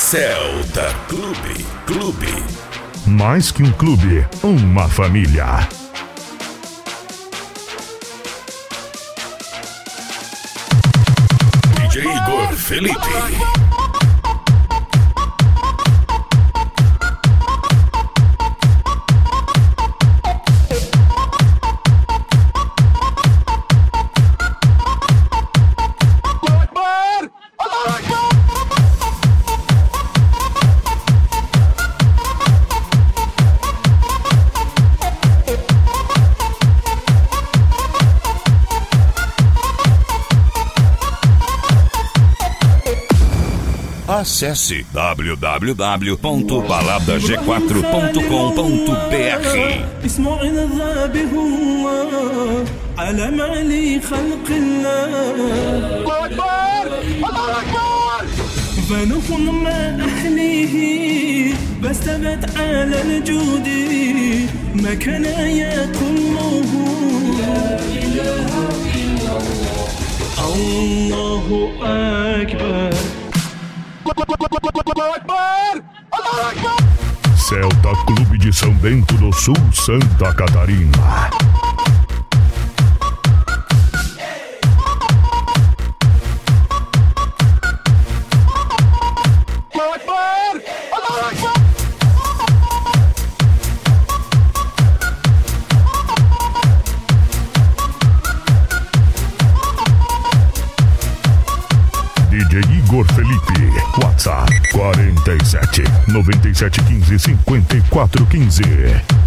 Celta Clube. Mais que um clube, uma família. DJ Igor Felipe. Acesse www.baladag4.com.br. فنخن ما أحليه بستبت على الجود ما كان يكله لا إله إلا الله أكبر. Celta Clube de São Bento do Sul, Santa Catarina. DJ Igor Felipe, WhatsApp 47 97 15 54 15.